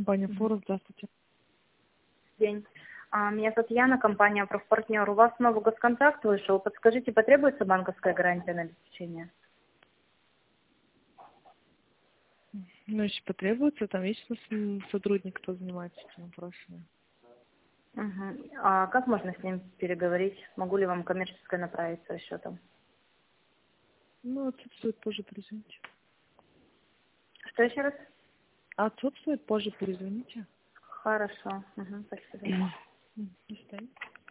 компания Форум. Здравствуйте. День. Меня зовут Яна, компания «Профпартнер». У вас новый госконтракт вышел. Подскажите, потребуется банковская гарантия на обеспечение? Ну, если потребуется, там есть у нас сотрудник, кто занимается этим вопросами. Угу. А как можно с ним переговорить? Могу ли вам коммерческое направить со счетом? Ну, отсутствует, позже перезвоните. Что еще раз? Отсутствует, позже перезвоните. Хорошо. Угу, спасибо. До свидания.